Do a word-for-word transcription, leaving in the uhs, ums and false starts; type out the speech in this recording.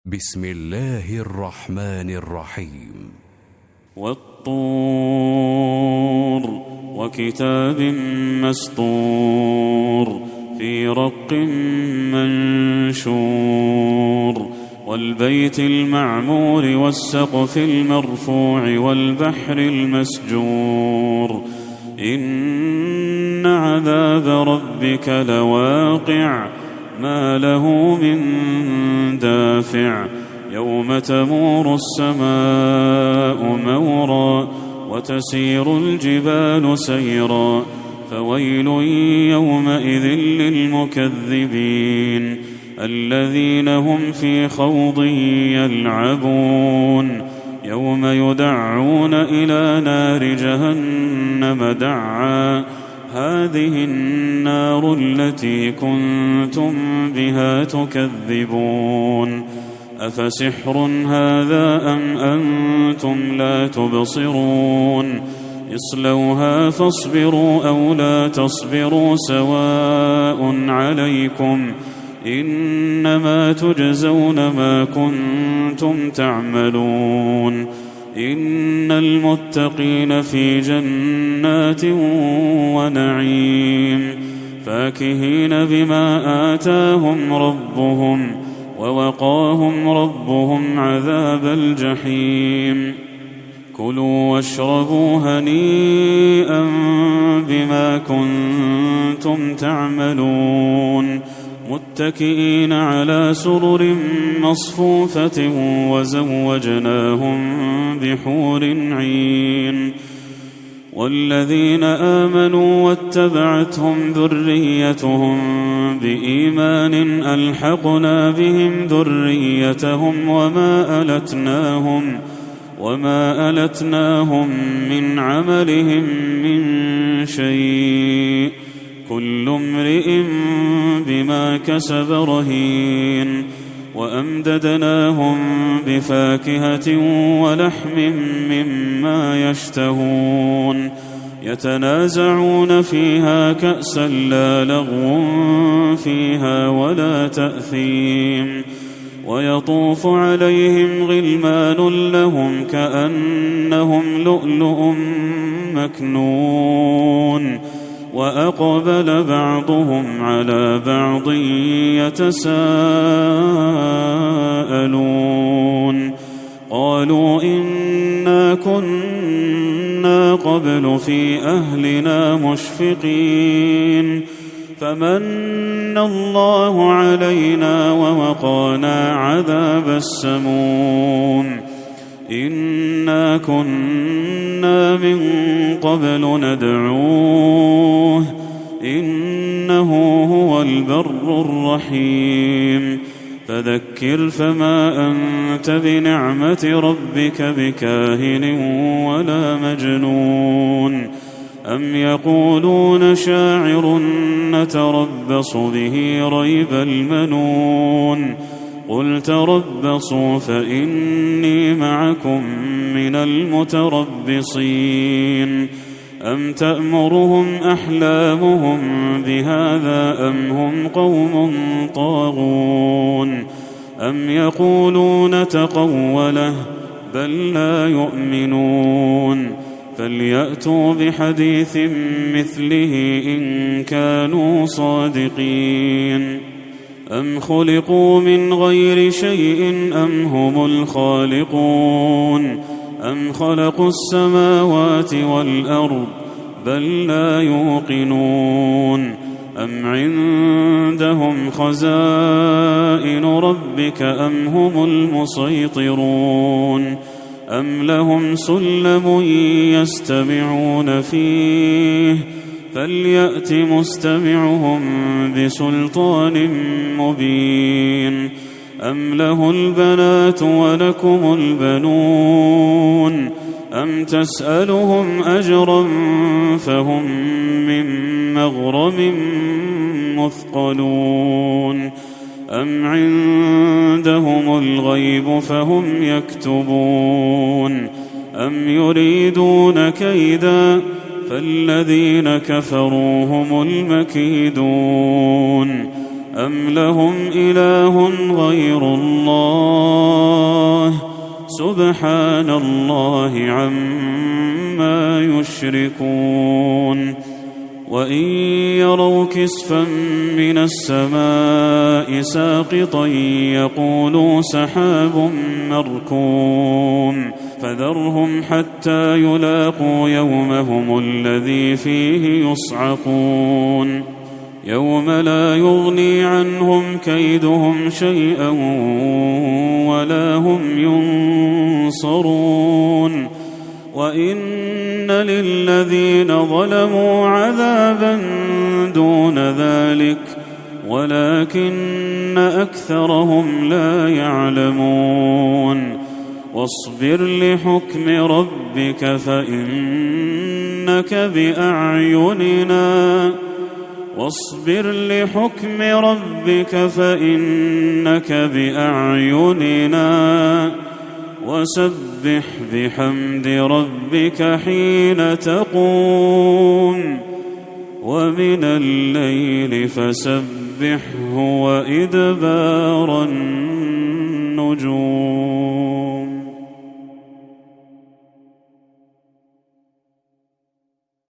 بسم الله الرحمن الرحيم. والطور وكتاب مسطور في رق منشور والبيت المعمور والسقف المرفوع والبحر المسجور إن عذاب ربك لواقع ما له من دافع يوم تمور السماء مورا وتسير الجبال سيرا فويل يومئذ للمكذبين الذين هم في خوض يلعبون يوم يدعون إلى نار جهنم دعا هذه النار التي كنتم بها تكذبون أفسحر هذا أم أنتم لا تبصرون اصلوها فاصبروا أو لا تصبروا سواء عليكم إنما تجزون ما كنتم تعملون إن المتقين في جنات ونعيم فاكهين بما آتاهم ربهم ووقاهم ربهم عذاب الجحيم كلوا واشربوا هنيئا بما كنتم تعملون متكئين على سرر مصفوفة وزوجناهم بحور عين والذين آمنوا واتبعتهم ذريتهم بإيمان ألحقنا بهم ذريتهم وما ألتناهم وما ألتناهم من عملهم من شيء كل امرئ بما كسب رهين وأمددناهم بفاكهة ولحم مما يشتهون يتنازعون فيها كأسا لا لغو فيها ولا تأثيم ويطوف عليهم غلمان لهم كأنهم لؤلؤ مكنون وأقبل بعضهم على بعض يتساءلون قالوا إنا كنا قبل في أهلنا مشفقين فمن الله علينا ووقانا عذاب السموم إنا كنا من قبل ندعوه إنه هو البر الرحيم فذكر فما أنت بنعمة ربك بكاهن ولا مجنون أم يقولون شاعر نتربص به ريب المنون قل تربصوا فإني معكم من المتربصين أم تأمرهم أحلامهم بهذا أم هم قوم طاغون أم يقولون تقوله بل لا يؤمنون فليأتوا بحديث مثله إن كانوا صادقين أم خلقوا من غير شيء أم هم الخالقون أم خلقوا السماوات والأرض بل لا يوقنون أم عندهم خزائن ربك أم هم المسيطرون أم لهم سلم يستمعون فيه فليأت مستمعهم بسلطان مبين أم له البنات ولكم البنون أم تسألهم أجرا فهم من مغرم مثقلون أم عندهم الغيب فهم يكتبون أم يريدون كيدا فالذين كفروا هم المكيدون أم لهم إله غير الله سبحان الله عما يشركون وإن يروا كسفا من السماء ساقطا يقولوا سحاب مركوم فذرهم حتى يلاقوا يومهم الذي فيه يصعقون يوم لا يغني عنهم كيدهم شيئا ولا هم ينصرون وإن للذين ظلموا عذابا دون ذلك ولكن أكثرهم لا يعلمون واصبر لحكم ربك فإنك بأعيننا واصبر لحكم ربك فإنك بأعيننا وسبح بحمد ربك حين تقوم ومن الليل فسبحه وإدبار النجوم.